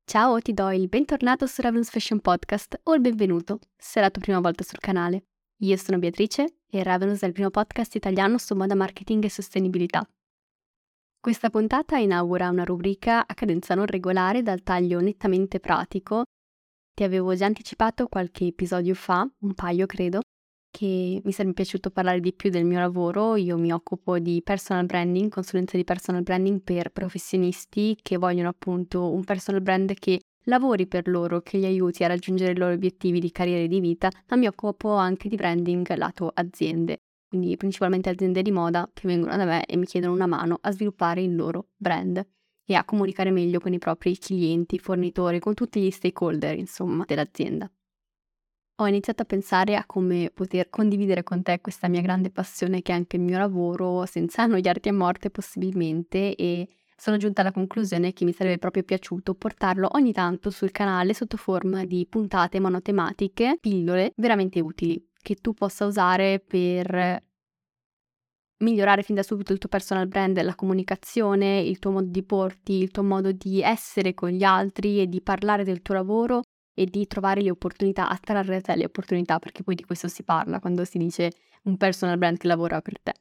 Ciao, ti do il bentornato su Ravenous Fashion Podcast o il benvenuto se è la tua prima volta sul canale. Io sono Beatrice e Ravenous è il primo podcast italiano su moda, marketing e sostenibilità. Questa puntata inaugura una rubrica a cadenza non regolare dal taglio nettamente pratico. Ti avevo già anticipato qualche episodio fa, un paio credo, che mi sarebbe piaciuto parlare di più del mio lavoro. Io mi occupo di personal branding, consulenza di personal branding per professionisti che vogliono appunto un personal brand che lavori per loro, che li aiuti a raggiungere i loro obiettivi di carriera e di vita, ma mi occupo anche di branding lato aziende, quindi principalmente aziende di moda che vengono da me e mi chiedono una mano a sviluppare il loro brand e a comunicare meglio con i propri clienti, fornitori, con tutti gli stakeholder, insomma, dell'azienda. Ho iniziato a pensare a come poter condividere con te questa mia grande passione che è anche il mio lavoro, senza annoiarti a morte possibilmente, e sono giunta alla conclusione che mi sarebbe proprio piaciuto portarlo ogni tanto sul canale sotto forma di puntate monotematiche, pillole veramente utili, che tu possa usare per migliorare fin da subito il tuo personal brand, la comunicazione, il tuo modo di porti, il tuo modo di essere con gli altri e di parlare del tuo lavoro e di trovare le opportunità, attrarre a te le opportunità, perché poi di questo si parla quando si dice un personal brand che lavora per te.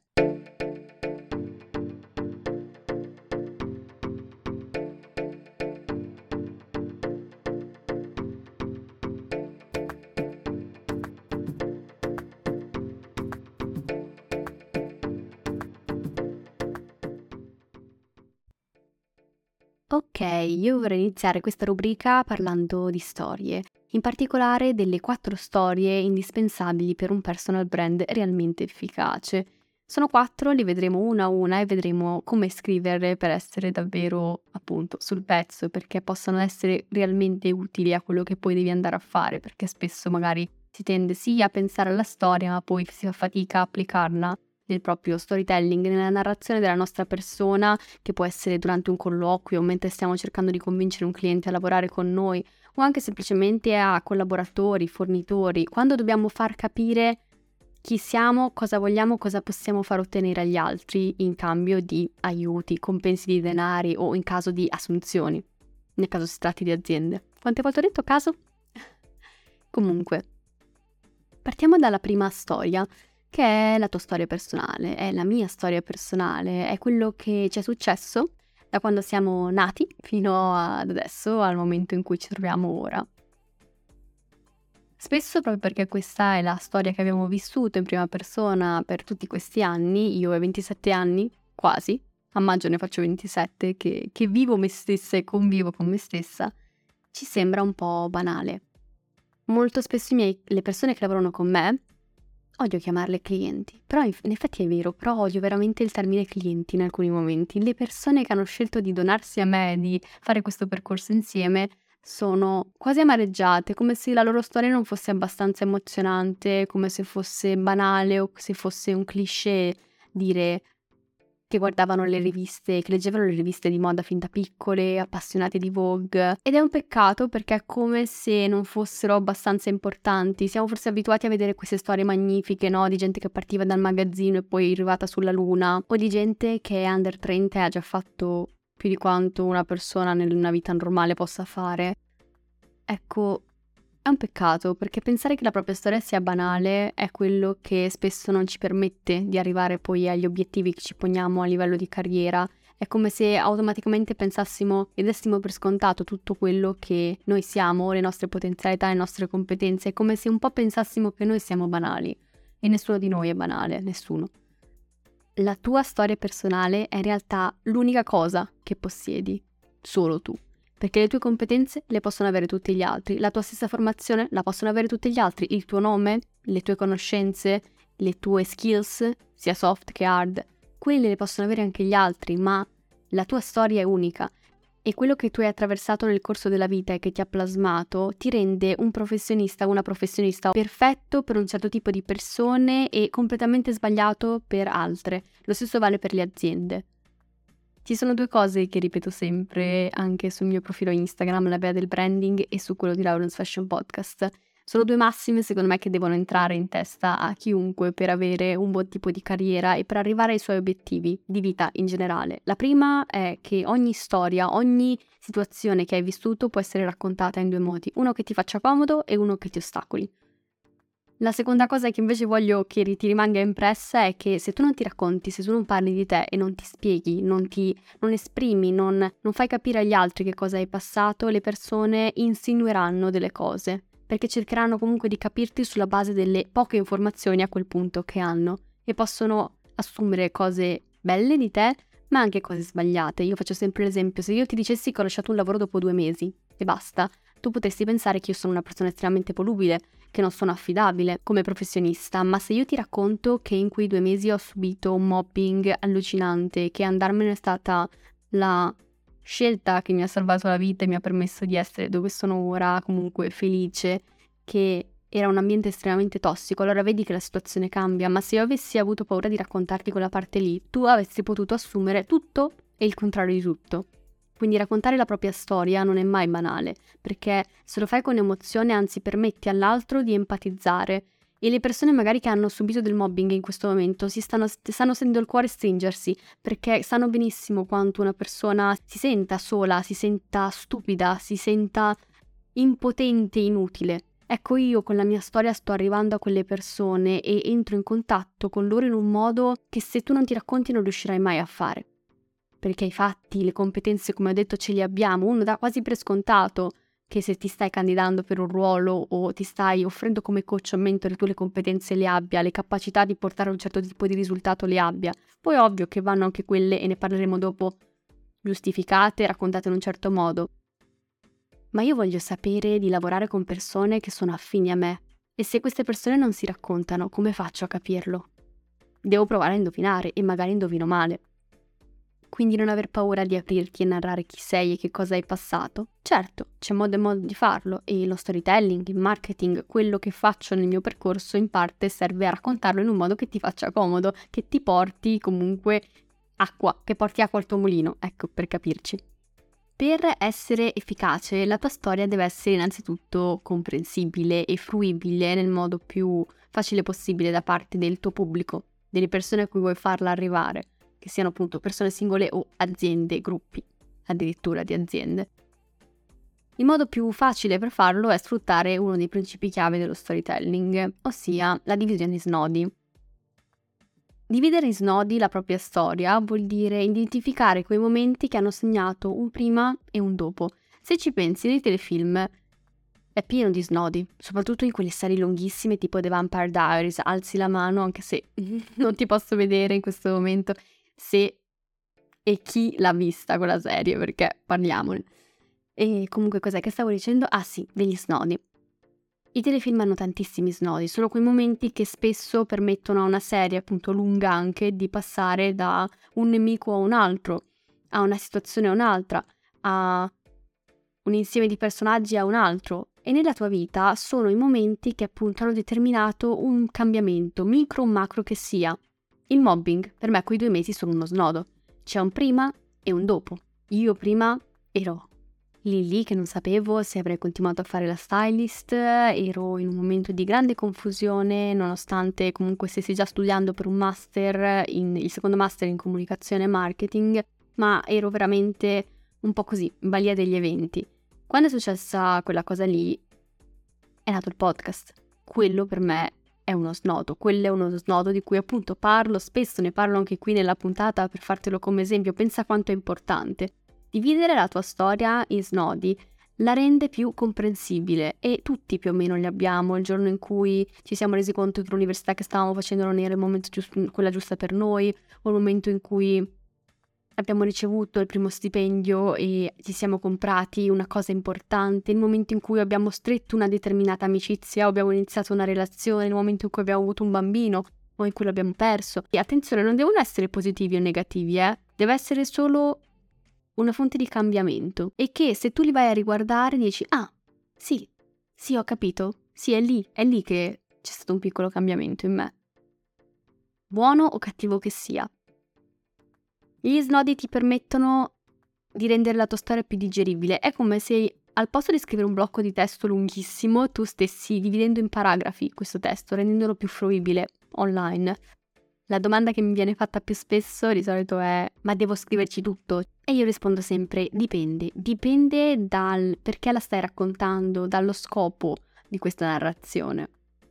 Ok, io vorrei iniziare questa rubrica parlando di storie, in particolare delle 4 storie indispensabili per un personal brand realmente efficace. Sono 4, li vedremo una a una e vedremo come scriverle per essere davvero, appunto, sul pezzo, perché possano essere realmente utili a quello che poi devi andare a fare, perché spesso magari si tende sì a pensare alla storia, ma poi si fa fatica a applicarla nel proprio storytelling, nella narrazione della nostra persona, che può essere durante un colloquio, mentre stiamo cercando di convincere un cliente a lavorare con noi, o anche semplicemente a collaboratori, fornitori, quando dobbiamo far capire chi siamo, cosa vogliamo, cosa possiamo far ottenere agli altri in cambio di aiuti, compensi di denari o in caso di assunzioni, nel caso si tratti di aziende. Quante volte ho detto caso? Comunque, partiamo dalla prima storia, che è la tua storia personale, è la mia storia personale, è quello che ci è successo da quando siamo nati fino ad adesso, al momento in cui ci troviamo ora. Spesso proprio perché questa è la storia che abbiamo vissuto in prima persona per tutti questi anni, io ho 27 anni, quasi, a maggio ne faccio 27, che vivo me stessa e convivo con me stessa, ci sembra un po' banale. Molto spesso le persone che lavorano con me, odio chiamarle clienti, però in effetti è vero, però odio veramente il termine clienti in alcuni momenti. Le persone che hanno scelto di donarsi a me, di fare questo percorso insieme, sono quasi amareggiate, come se la loro storia non fosse abbastanza emozionante, come se fosse banale o se fosse un cliché dire che guardavano le riviste, che leggevano le riviste di moda fin da piccole, appassionate di Vogue. Ed è un peccato perché è come se non fossero abbastanza importanti. Siamo forse abituati a vedere queste storie magnifiche, no? Di gente che partiva dal magazzino e poi è arrivata sulla luna, o di gente che è under 30 e ha già fatto più di quanto una persona nella vita normale possa fare. Ecco, è un peccato, perché pensare che la propria storia sia banale è quello che spesso non ci permette di arrivare poi agli obiettivi che ci poniamo a livello di carriera. È come se automaticamente pensassimo e dessimo per scontato tutto quello che noi siamo, le nostre potenzialità, le nostre competenze. È come se un po' pensassimo che noi siamo banali. E nessuno di noi è banale, nessuno. La tua storia personale è in realtà l'unica cosa che possiedi, solo tu. Perché le tue competenze le possono avere tutti gli altri, la tua stessa formazione la possono avere tutti gli altri, il tuo nome, le tue conoscenze, le tue skills, sia soft che hard, quelle le possono avere anche gli altri, ma la tua storia è unica e quello che tu hai attraversato nel corso della vita e che ti ha plasmato ti rende un professionista, una professionista perfetto per un certo tipo di persone e completamente sbagliato per altre. Lo stesso vale per le aziende. Ci sono 2 cose che ripeto sempre anche sul mio profilo Instagram, la Bea del branding, e su quello di Ravenous Fashion Podcast. Sono 2 massime secondo me che devono entrare in testa a chiunque per avere un buon tipo di carriera e per arrivare ai suoi obiettivi di vita in generale. La prima è che ogni storia, ogni situazione che hai vissuto può essere raccontata in 2 modi, uno che ti faccia comodo e uno che ti ostacoli. La seconda cosa che invece voglio che ti rimanga impressa è che se tu non ti racconti, se tu non parli di te e non ti spieghi, non esprimi, non fai capire agli altri che cosa hai passato, le persone insinueranno delle cose, perché cercheranno comunque di capirti sulla base delle poche informazioni a quel punto che hanno e possono assumere cose belle di te, ma anche cose sbagliate. Io faccio sempre l'esempio, se io ti dicessi che ho lasciato un lavoro dopo 2 mesi e basta, tu potresti pensare che io sono una persona estremamente volubile, che non sono affidabile come professionista, ma se io ti racconto che in quei 2 mesi ho subito un mobbing allucinante, che andarmene è stata la scelta che mi ha salvato la vita e mi ha permesso di essere dove sono ora, comunque felice, che era un ambiente estremamente tossico, allora vedi che la situazione cambia, ma se io avessi avuto paura di raccontarti quella parte lì, tu avresti potuto assumere tutto e il contrario di tutto. Quindi raccontare la propria storia non è mai banale, perché se lo fai con emozione, anzi permetti all'altro di empatizzare. E le persone magari che hanno subito del mobbing in questo momento stanno sentendo il cuore stringersi, perché sanno benissimo quanto una persona si senta sola, si senta stupida, si senta impotente, inutile. Ecco, io con la mia storia sto arrivando a quelle persone e entro in contatto con loro in un modo che se tu non ti racconti non riuscirai mai a fare. Perché i fatti, le competenze, come ho detto, ce li abbiamo. Uno dà quasi per scontato che se ti stai candidando per un ruolo o ti stai offrendo come coach o mentore, tu le competenze le abbia, le capacità di portare a un certo tipo di risultato le abbia. Poi è ovvio che vanno anche quelle, e ne parleremo dopo, giustificate, raccontate in un certo modo. Ma io voglio sapere di lavorare con persone che sono affini a me. E se queste persone non si raccontano, come faccio a capirlo? Devo provare a indovinare e magari indovino male. Quindi non aver paura di aprirti e narrare chi sei e che cosa hai passato. Certo, c'è modo e modo di farlo e lo storytelling, il marketing, quello che faccio nel mio percorso in parte serve a raccontarlo in un modo che ti faccia comodo, che ti porti comunque acqua, che porti acqua al tuo mulino, ecco, per capirci. Per essere efficace, la tua storia deve essere innanzitutto comprensibile e fruibile nel modo più facile possibile da parte del tuo pubblico, delle persone a cui vuoi farla arrivare, che siano appunto persone singole o aziende, gruppi, addirittura di aziende. Il modo più facile per farlo è sfruttare uno dei principi chiave dello storytelling, ossia la divisione in snodi. Dividere in snodi la propria storia vuol dire identificare quei momenti che hanno segnato un prima e un dopo. Se ci pensi, nei telefilm è pieno di snodi, soprattutto in quelle serie lunghissime tipo The Vampire Diaries. Alzi la mano, anche se non ti posso vedere in questo momento, se e chi l'ha vista quella serie, perché parliamone. E comunque cos'è che stavo dicendo? Ah sì, degli snodi. I telefilm hanno tantissimi snodi, sono quei momenti che spesso permettono a una serie, appunto lunga anche, di passare da un nemico a un altro, a una situazione a un'altra, a un insieme di personaggi a un altro. E nella tua vita sono i momenti che appunto hanno determinato un cambiamento, micro o macro che sia. Il mobbing, per me quei 2 mesi sono uno snodo. C'è un prima e un dopo. Io prima ero lì che non sapevo se avrei continuato a fare la stylist, ero in un momento di grande confusione, nonostante comunque stessi già studiando per un master, il secondo master in comunicazione e marketing, ma ero veramente un po' così, in balia degli eventi. Quando è successa quella cosa lì, è nato il podcast. Quello per me è uno snodo, quello è uno snodo di cui appunto parlo, spesso ne parlo anche qui nella puntata per fartelo come esempio, pensa quanto è importante. Dividere la tua storia in snodi la rende più comprensibile e tutti più o meno li abbiamo. Il giorno in cui ci siamo resi conto che l'università che stavamo facendo non era il momento quella giusta per noi, o il momento in cui abbiamo ricevuto il primo stipendio e ci siamo comprati una cosa importante, il momento in cui abbiamo stretto una determinata amicizia o abbiamo iniziato una relazione, il momento in cui abbiamo avuto un bambino o in cui l'abbiamo perso. E attenzione, non devono essere positivi o negativi, deve essere solo una fonte di cambiamento e che se tu li vai a riguardare dici ah, sì, ho capito, sì è lì che c'è stato un piccolo cambiamento in me. Buono o cattivo che sia. Gli snodi ti permettono di rendere la tua storia più digeribile, è come se al posto di scrivere un blocco di testo lunghissimo, tu stessi dividendo in paragrafi questo testo, rendendolo più fruibile online. La domanda che mi viene fatta più spesso di solito è: ma devo scriverci tutto? E io rispondo sempre: dipende dal perché la stai raccontando, dallo scopo di questa narrazione.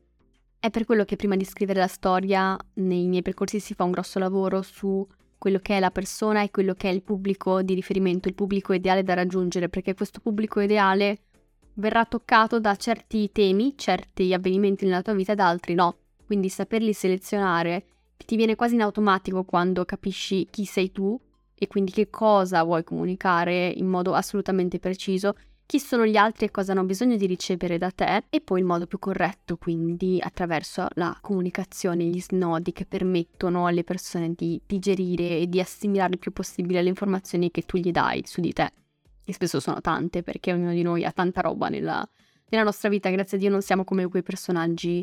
È per quello che prima di scrivere la storia nei miei percorsi si fa un grosso lavoro su quello che è la persona e quello che è il pubblico di riferimento, il pubblico ideale da raggiungere, perché questo pubblico ideale verrà toccato da certi temi, certi avvenimenti nella tua vita e da altri no. Quindi saperli selezionare ti viene quasi in automatico quando capisci chi sei tu e quindi che cosa vuoi comunicare in modo assolutamente preciso, chi sono gli altri e cosa hanno bisogno di ricevere da te, e poi il modo più corretto, quindi attraverso la comunicazione, gli snodi che permettono alle persone di digerire e di assimilare il più possibile le informazioni che tu gli dai su di te, che spesso sono tante perché ognuno di noi ha tanta roba nella nostra vita. Grazie a Dio non siamo come quei personaggi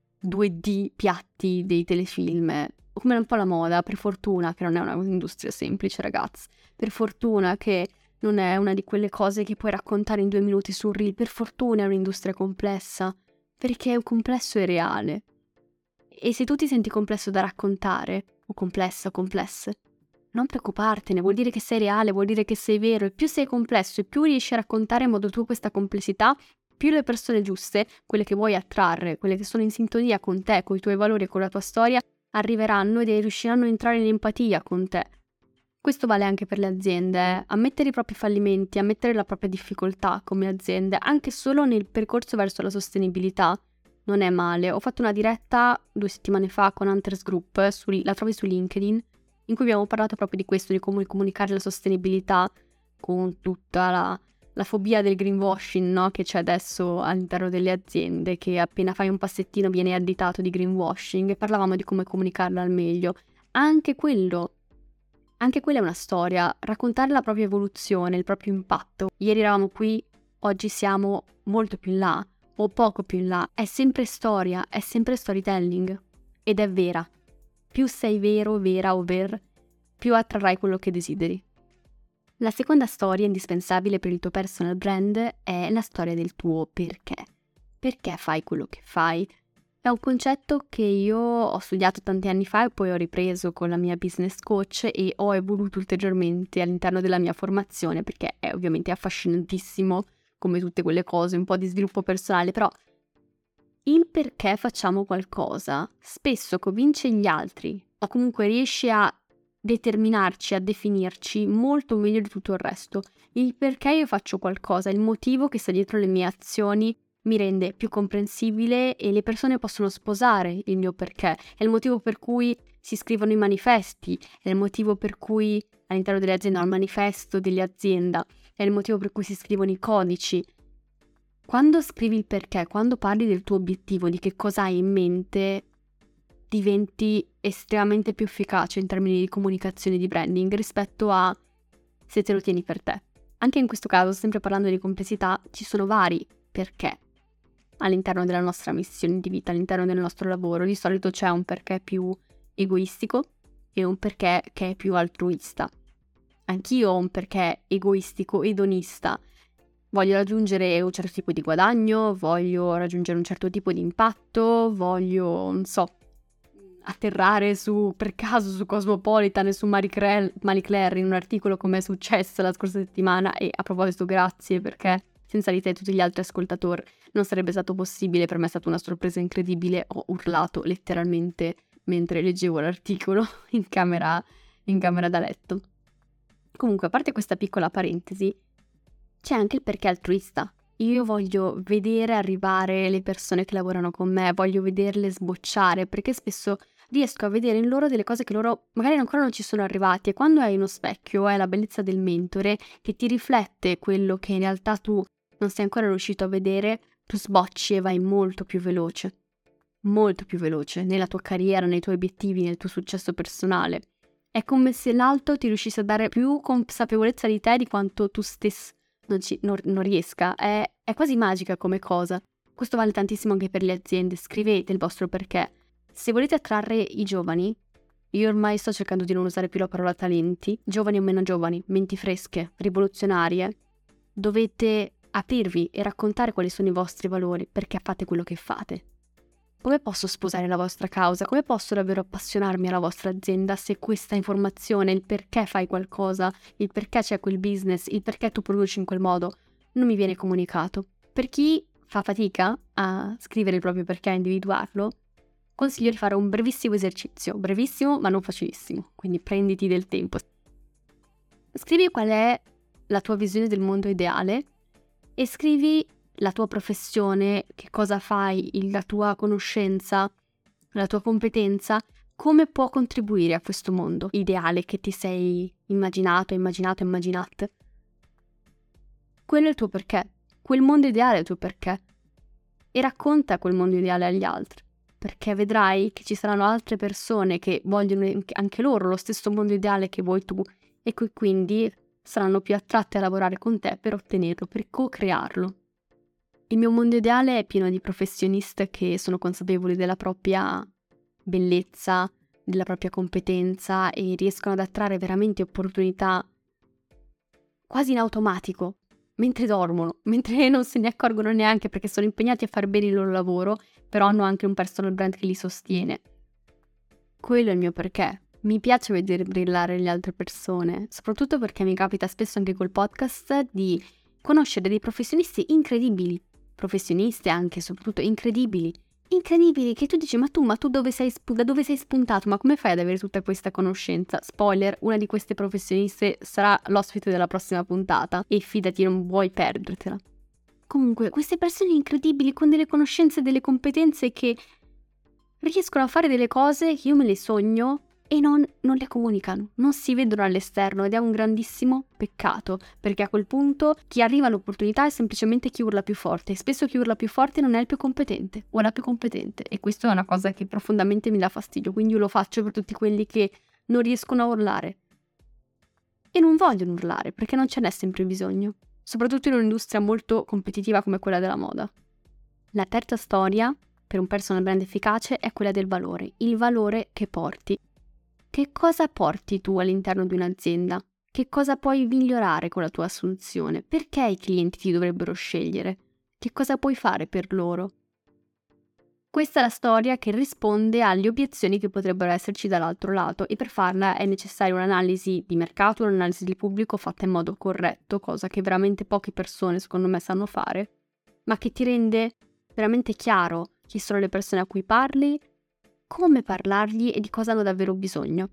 2D piatti dei telefilm, come un po' la moda, per fortuna che non è una industria semplice, ragazzi, per fortuna che non è una di quelle cose che puoi raccontare in 2 minuti su un reel, per fortuna è un'industria complessa, perché è un complesso e reale. E se tu ti senti complesso da raccontare, o complessa o complesse, non preoccupartene, vuol dire che sei reale, vuol dire che sei vero, e più sei complesso e più riesci a raccontare in modo tuo questa complessità, più le persone giuste, quelle che vuoi attrarre, quelle che sono in sintonia con te, con i tuoi valori e con la tua storia, arriveranno ed riusciranno a entrare in empatia con te. Questo vale anche per le aziende, ammettere i propri fallimenti, ammettere la propria difficoltà come aziende, anche solo nel percorso verso la sostenibilità, non è male. Ho fatto una diretta 2 settimane fa con Hunters Group, la trovi su LinkedIn, in cui abbiamo parlato proprio di questo, di come comunicare la sostenibilità con tutta la fobia del greenwashing, no? Che c'è adesso all'interno delle aziende, che appena fai un passettino viene additato di greenwashing, e parlavamo di come comunicarla al meglio. Anche quella è una storia, raccontare la propria evoluzione, il proprio impatto. Ieri eravamo qui, oggi siamo molto più in là, o poco più in là. È sempre storia, è sempre storytelling. Ed è vera. Più sei vero, vera o più attrarrai quello che desideri. La seconda storia indispensabile per il tuo personal brand è la storia del tuo perché. Perché fai quello che fai? È un concetto che io ho studiato tanti anni fa e poi ho ripreso con la mia business coach e ho evoluto ulteriormente all'interno della mia formazione, perché è ovviamente affascinantissimo come tutte quelle cose, un po' di sviluppo personale, però il perché facciamo qualcosa spesso convince gli altri o comunque riesce a determinarci, a definirci molto meglio di tutto il resto. Il perché io faccio qualcosa, il motivo che sta dietro le mie azioni mi rende più comprensibile e le persone possono sposare il mio perché. È il motivo per cui si scrivono i manifesti, è il motivo per cui all'interno delle aziende ho il manifesto dell'azienda, è il motivo per cui si scrivono i codici. Quando scrivi il perché, quando parli del tuo obiettivo, di che cosa hai in mente, diventi estremamente più efficace in termini di comunicazione e di branding rispetto a se te lo tieni per te. Anche in questo caso, sempre parlando di complessità, ci sono vari perché all'interno della nostra missione di vita, all'interno del nostro lavoro. Di solito c'è un perché più egoistico e un perché che è più altruista. Anch'io ho un perché egoistico, edonista. Voglio raggiungere un certo tipo di guadagno, voglio raggiungere un certo tipo di impatto, voglio, non so, atterrare per caso su Cosmopolitan e su Marie Claire in un articolo come è successo la scorsa settimana. E a proposito, grazie, perché senza di te e tutti gli altri ascoltatori non sarebbe stato possibile. Per me è stata una sorpresa incredibile, ho urlato letteralmente mentre leggevo l'articolo in camera da letto. Comunque, a parte questa piccola parentesi, c'è anche il perché altruista. Io voglio vedere arrivare le persone che lavorano con me, voglio vederle sbocciare, perché spesso riesco a vedere in loro delle cose che loro magari ancora non ci sono arrivati, e quando hai uno specchio, hai la bellezza del mentore che ti riflette quello che in realtà tu non sei ancora riuscito a vedere, tu sbocci e vai molto più veloce nella tua carriera, nei tuoi obiettivi, nel tuo successo personale. È come se l'altro ti riuscisse a dare più consapevolezza di te di quanto tu stesso non riesca. È quasi magica come cosa. Questo vale tantissimo anche per le aziende. Scrivete il vostro perché. Se volete attrarre i giovani, io ormai sto cercando di non usare più la parola talenti, giovani o meno giovani, menti fresche, rivoluzionarie, dovete aprirvi e raccontare quali sono i vostri valori, perché fate quello che fate. Come posso sposare la vostra causa? Come posso davvero appassionarmi alla vostra azienda se questa informazione, il perché fai qualcosa, il perché c'è quel business, il perché tu produci in quel modo, non mi viene comunicato? Per chi fa fatica a scrivere il proprio perché, a individuarlo, consiglio di fare un brevissimo esercizio, brevissimo ma non facilissimo, quindi prenditi del tempo. Scrivi qual è la tua visione del mondo ideale e scrivi la tua professione, che cosa fai, la tua conoscenza, la tua competenza, come può contribuire a questo mondo ideale che ti sei immaginata. Quello è il tuo perché, quel mondo ideale è il tuo perché. E racconta quel mondo ideale agli altri, perché vedrai che ci saranno altre persone che vogliono anche loro lo stesso mondo ideale che vuoi tu e che quindi saranno più attratte a lavorare con te per ottenerlo, per co-crearlo. Il mio mondo ideale è pieno di professioniste che sono consapevoli della propria bellezza, della propria competenza e riescono ad attrarre veramente opportunità quasi in automatico, mentre dormono, mentre non se ne accorgono neanche perché sono impegnati a fare bene il loro lavoro, però hanno anche un personal brand che li sostiene. Quello è il mio perché. Mi piace vedere brillare le altre persone, soprattutto perché mi capita spesso anche col podcast di conoscere dei professionisti incredibili, professioniste anche soprattutto incredibili, che tu dici ma tu da dove sei spuntato, ma come fai ad avere tutta questa conoscenza? Spoiler, una di queste professioniste sarà l'ospite della prossima puntata e fidati, non vuoi perdertela. Comunque, queste persone incredibili con delle conoscenze e delle competenze che riescono a fare delle cose che io me le sogno e non le comunicano, non si vedono all'esterno ed è un grandissimo peccato, perché a quel punto chi arriva all'opportunità è semplicemente chi urla più forte e spesso chi urla più forte non è il più competente o la più competente e questo è una cosa che profondamente mi dà fastidio, quindi io lo faccio per tutti quelli che non riescono a urlare e non vogliono urlare perché non ce n'è sempre bisogno, soprattutto in un'industria molto competitiva come quella della moda. La terza storia per un personal brand efficace è quella del valore, il valore che porti. Che cosa porti tu all'interno di un'azienda? Che cosa puoi migliorare con la tua assunzione? Perché i clienti ti dovrebbero scegliere? Che cosa puoi fare per loro? Questa è la storia che risponde alle obiezioni che potrebbero esserci dall'altro lato e per farla è necessaria un'analisi di mercato, un'analisi di pubblico fatta in modo corretto, cosa che veramente poche persone secondo me sanno fare, ma che ti rende veramente chiaro chi sono le persone a cui parli, come parlargli e di cosa hanno davvero bisogno.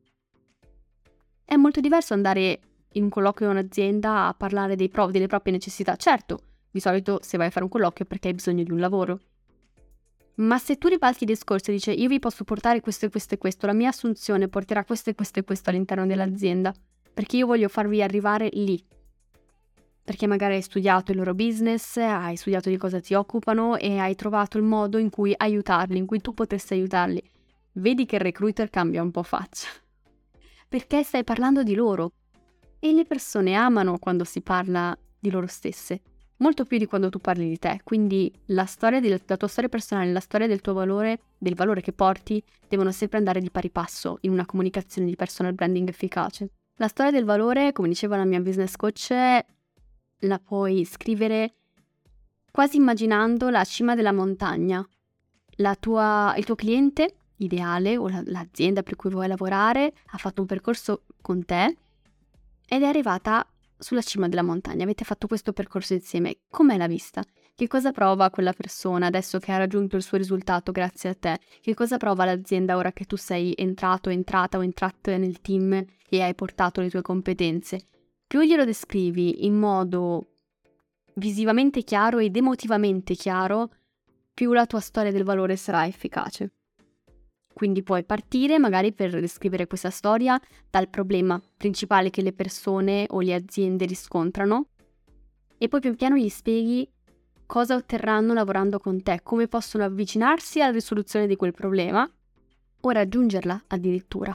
È molto diverso andare in un colloquio in un'azienda a parlare delle proprie necessità. Certo, di solito se vai a fare un colloquio è perché hai bisogno di un lavoro. Ma se tu ribalti il discorso e dici io vi posso portare questo e questo e questo, la mia assunzione porterà questo e questo e questo all'interno dell'azienda, perché io voglio farvi arrivare lì. Perché magari hai studiato il loro business, hai studiato di cosa ti occupano e hai trovato il modo in cui aiutarli, in cui tu potessi aiutarli. Vedi che il recruiter cambia un po' faccia. Perché stai parlando di loro. E le persone amano quando si parla di loro stesse, molto più di quando tu parli di te. Quindi la tua storia personale, la storia del tuo valore, del valore che porti, devono sempre andare di pari passo in una comunicazione di personal branding efficace. La storia del valore, come diceva la mia business coach, la puoi scrivere quasi immaginando la cima della montagna. Il tuo cliente ideale o l'azienda per cui vuoi lavorare ha fatto un percorso con te ed è arrivata sulla cima della montagna. Avete fatto questo percorso insieme. Com'è la vista? Che cosa prova quella persona adesso che ha raggiunto il suo risultato grazie a te? Che cosa prova l'azienda ora che tu sei entrato nel team e hai portato le tue competenze? Più glielo descrivi in modo visivamente chiaro ed emotivamente chiaro, più la tua storia del valore sarà efficace. Quindi puoi partire magari per descrivere questa storia dal problema principale che le persone o le aziende riscontrano e poi pian piano gli spieghi cosa otterranno lavorando con te, come possono avvicinarsi alla risoluzione di quel problema o raggiungerla addirittura.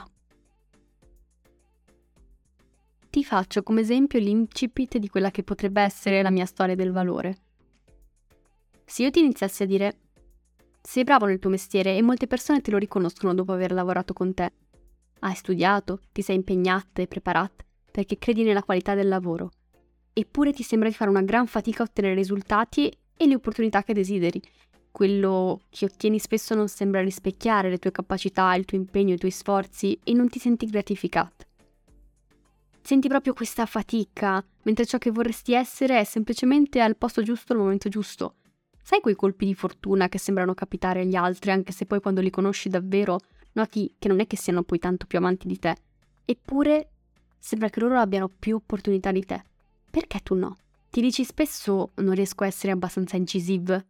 Ti faccio come esempio l'incipit di quella che potrebbe essere la mia storia del valore. Se io ti iniziassi a dire sei bravo nel tuo mestiere e molte persone te lo riconoscono dopo aver lavorato con te. Hai studiato, ti sei impegnata e preparata perché credi nella qualità del lavoro eppure ti sembra di fare una gran fatica a ottenere risultati e le opportunità che desideri. Quello che ottieni spesso non sembra rispecchiare le tue capacità, il tuo impegno, i tuoi sforzi e non ti senti gratificato. Senti proprio questa fatica, mentre ciò che vorresti essere è semplicemente al posto giusto al momento giusto. Sai quei colpi di fortuna che sembrano capitare agli altri, anche se poi quando li conosci davvero noti che non è che siano poi tanto più avanti di te. Eppure sembra che loro abbiano più opportunità di te. Perché tu no? Ti dici spesso non riesco a essere abbastanza incisive?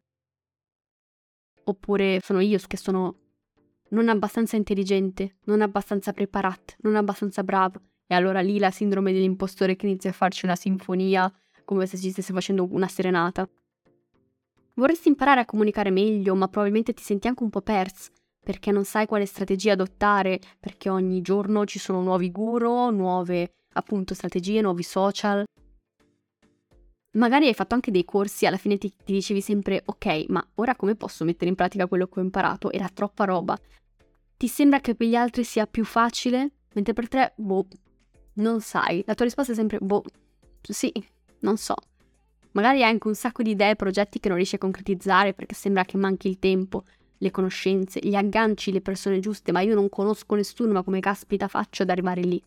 Oppure sono io che sono non abbastanza intelligente, non abbastanza preparata, non abbastanza bravo? E allora lì la sindrome dell'impostore che inizia a farci una sinfonia, come se ci stesse facendo una serenata. Vorresti imparare a comunicare meglio, ma probabilmente ti senti anche un po' perso, perché non sai quale strategia adottare, perché ogni giorno ci sono nuovi guru, nuove appunto strategie, nuovi social. Magari hai fatto anche dei corsi, alla fine ti dicevi sempre ok, ma ora come posso mettere in pratica quello che ho imparato? Era troppa roba. Ti sembra che per gli altri sia più facile, mentre per te, non sai. La tua risposta è sempre sì, non so. Magari hai anche un sacco di idee e progetti che non riesci a concretizzare perché sembra che manchi il tempo, le conoscenze, gli agganci, le persone giuste, ma io non conosco nessuno, ma come caspita faccio ad arrivare lì?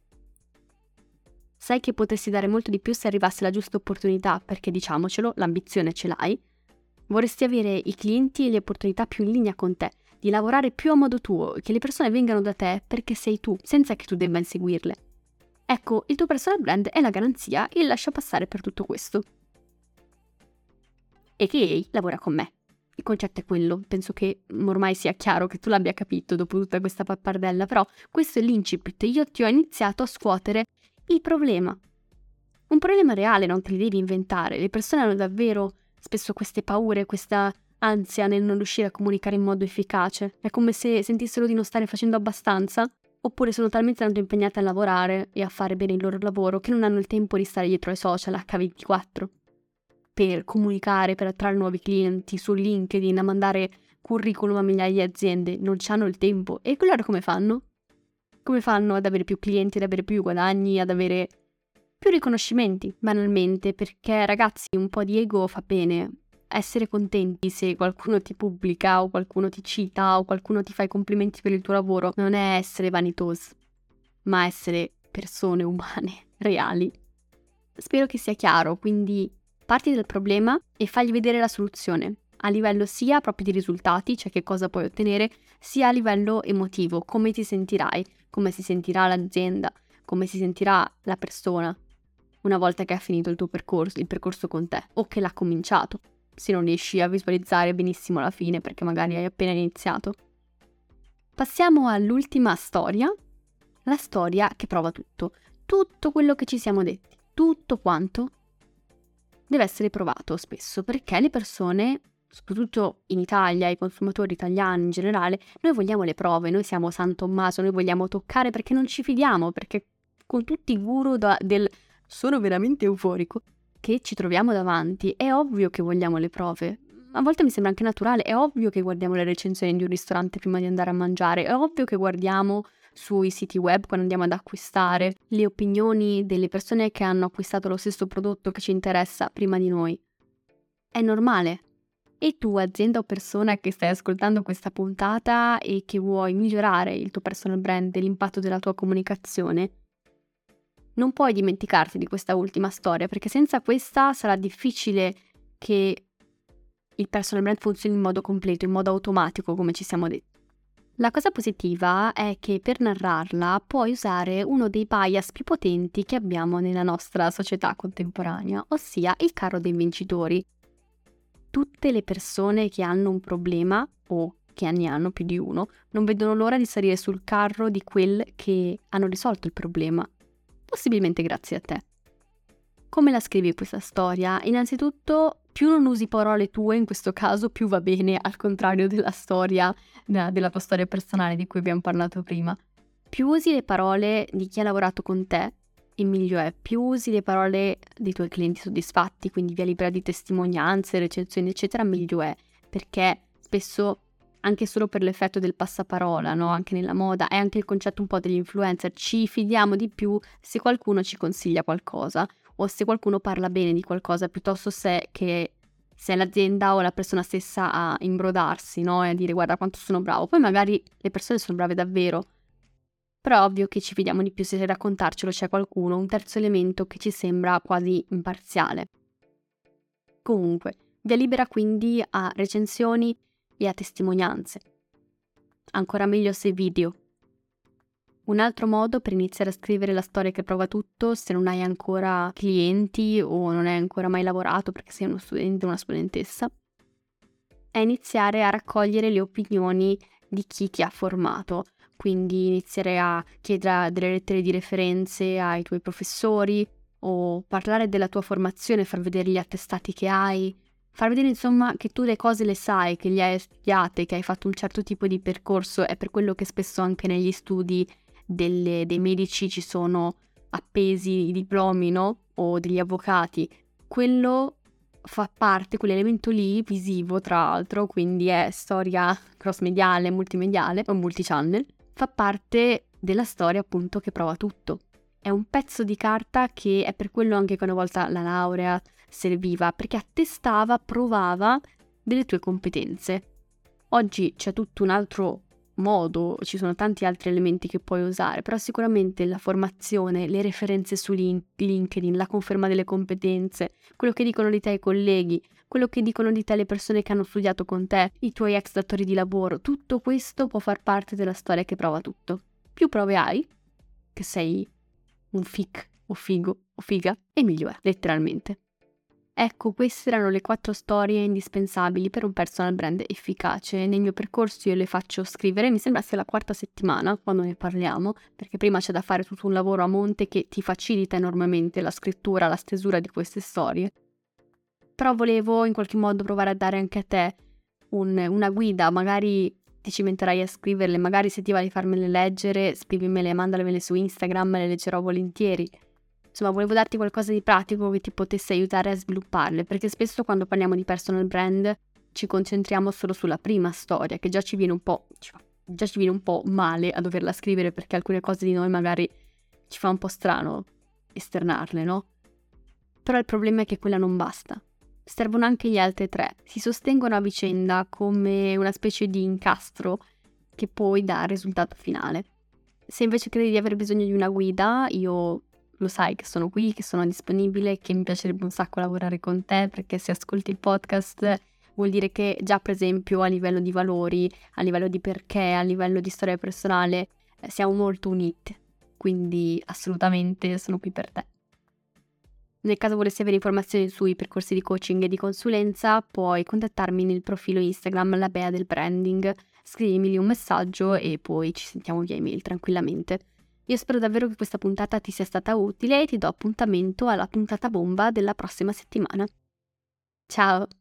Sai che potresti dare molto di più se arrivasse la giusta opportunità, perché diciamocelo, l'ambizione ce l'hai. Vorresti avere i clienti e le opportunità più in linea con te, di lavorare più a modo tuo, che le persone vengano da te perché sei tu, senza che tu debba inseguirle. Ecco, il tuo personal brand è la garanzia e il lasciapassare per tutto questo. A.K.A. lavora con me. Il concetto è quello, penso che ormai sia chiaro che tu l'abbia capito dopo tutta questa pappardella, però questo è l'incipit, io ti ho iniziato a scuotere il problema. Un problema reale, non te li devi inventare, le persone hanno davvero spesso queste paure, questa ansia nel non riuscire a comunicare in modo efficace, è come se sentissero di non stare facendo abbastanza, oppure sono talmente tanto impegnate a lavorare e a fare bene il loro lavoro che non hanno il tempo di stare dietro ai social H24. Per comunicare, per attrarre nuovi clienti su LinkedIn, a mandare curriculum a migliaia di aziende, non hanno il tempo. E allora come fanno? Come fanno ad avere più clienti, ad avere più guadagni, ad avere più riconoscimenti, banalmente? Perché ragazzi, un po' di ego fa bene. Essere contenti se qualcuno ti pubblica o qualcuno ti cita o qualcuno ti fa i complimenti per il tuo lavoro non è essere vanitosi, ma essere persone umane, reali. Spero che sia chiaro, quindi parti dal problema e fagli vedere la soluzione, a livello sia proprio di risultati, cioè che cosa puoi ottenere, sia a livello emotivo, come ti sentirai, come si sentirà l'azienda, come si sentirà la persona una volta che ha finito il tuo percorso, il percorso con te, o che l'ha cominciato, se non riesci a visualizzare benissimo la fine perché magari hai appena iniziato. Passiamo all'ultima storia, la storia che prova tutto quello che ci siamo detti, tutto quanto deve essere provato spesso, perché le persone, soprattutto in Italia, i consumatori italiani in generale, noi vogliamo le prove, noi siamo San Tommaso, noi vogliamo toccare perché non ci fidiamo, perché con tutti i guru del sono veramente euforico che ci troviamo davanti, è ovvio che vogliamo le prove. A volte mi sembra anche naturale, è ovvio che guardiamo le recensioni di un ristorante prima di andare a mangiare, è ovvio che guardiamo sui siti web quando andiamo ad acquistare le opinioni delle persone che hanno acquistato lo stesso prodotto che ci interessa prima di noi. È normale. E tu, azienda o persona che stai ascoltando questa puntata e che vuoi migliorare il tuo personal brand e l'impatto della tua comunicazione, non puoi dimenticarti di questa ultima storia, perché senza questa sarà difficile che il personal brand funzioni in modo completo, in modo automatico, come ci siamo detti. La cosa positiva è che per narrarla puoi usare uno dei bias più potenti che abbiamo nella nostra società contemporanea, ossia il carro dei vincitori. Tutte le persone che hanno un problema, o che ne hanno più di uno, non vedono l'ora di salire sul carro di quel che hanno risolto il problema, possibilmente grazie a te. Come la scrivi questa storia? Innanzitutto, più non usi parole tue, in questo caso, più va bene, al contrario della storia, della tua storia personale di cui abbiamo parlato prima. Più usi le parole di chi ha lavorato con te, e meglio è. Più usi le parole dei tuoi clienti soddisfatti, quindi via libera di testimonianze, recensioni, eccetera, meglio è. Perché spesso, anche solo per l'effetto del passaparola, no? Anche nella moda, è anche il concetto un po' degli influencer. Ci fidiamo di più se qualcuno ci consiglia qualcosa, o se qualcuno parla bene di qualcosa, piuttosto che se è l'azienda o la persona stessa a imbrodarsi, no? E a dire guarda quanto sono bravo. Poi magari le persone sono brave davvero, però è ovvio che ci fidiamo di più se raccontarcelo c'è qualcuno, un terzo elemento che ci sembra quasi imparziale. Comunque, via libera quindi a recensioni e a testimonianze. Ancora meglio se video. Un altro modo per iniziare a scrivere la storia che prova tutto, se non hai ancora clienti o non hai ancora mai lavorato perché sei uno studente o una studentessa, è iniziare a raccogliere le opinioni di chi ti ha formato. Quindi iniziare a chiedere delle lettere di referenze ai tuoi professori o parlare della tua formazione, far vedere gli attestati che hai, far vedere insomma che tu le cose le sai, che le hai studiate, che hai fatto un certo tipo di percorso. È per quello che spesso anche negli studi dei medici ci sono appesi i diplomi, no? O degli avvocati. Quello fa parte, quell'elemento lì, visivo tra l'altro, quindi è storia cross-mediale, multimediale o multichannel, fa parte della storia appunto che prova tutto. È un pezzo di carta che è per quello anche che una volta la laurea serviva, perché attestava, provava delle tue competenze. Oggi c'è tutto un altro modo, ci sono tanti altri elementi che puoi usare, però sicuramente la formazione, le referenze su LinkedIn, la conferma delle competenze, quello che dicono di te i colleghi, quello che dicono di te le persone che hanno studiato con te, i tuoi ex datori di lavoro, tutto questo può far parte della storia che prova tutto. Più prove hai, che sei un fic o figo o figa, e meglio è, letteralmente. Ecco, queste erano le 4 storie indispensabili per un personal brand efficace. Nel mio percorso io le faccio scrivere, mi sembra sia la 4ª settimana quando ne parliamo, perché prima c'è da fare tutto un lavoro a monte che ti facilita enormemente la scrittura, la stesura di queste storie. Però volevo in qualche modo provare a dare anche a te una guida, magari ti cimenterai a scriverle, magari se ti va di farmele leggere, scrivimele, mandalemele su Instagram, le leggerò volentieri. Insomma, volevo darti qualcosa di pratico che ti potesse aiutare a svilupparle, perché spesso quando parliamo di personal brand ci concentriamo solo sulla prima storia, che già ci viene un po' male a doverla scrivere, perché alcune cose di noi magari ci fa un po' strano esternarle, no? Però il problema è che quella non basta. Servono anche gli altri 3. Si sostengono a vicenda come una specie di incastro che poi dà il risultato finale. Se invece credi di aver bisogno di una guida, io lo sai che sono qui, che sono disponibile, che mi piacerebbe un sacco lavorare con te, perché se ascolti il podcast vuol dire che già per esempio a livello di valori, a livello di perché, a livello di storia personale siamo molto uniti, quindi assolutamente sono qui per te. Nel caso volessi avere informazioni sui percorsi di coaching e di consulenza, puoi contattarmi nel profilo Instagram La Bea del Branding, scrivimi lì un messaggio e poi ci sentiamo via email tranquillamente. Io spero davvero che questa puntata ti sia stata utile e ti do appuntamento alla puntata bomba della prossima settimana. Ciao!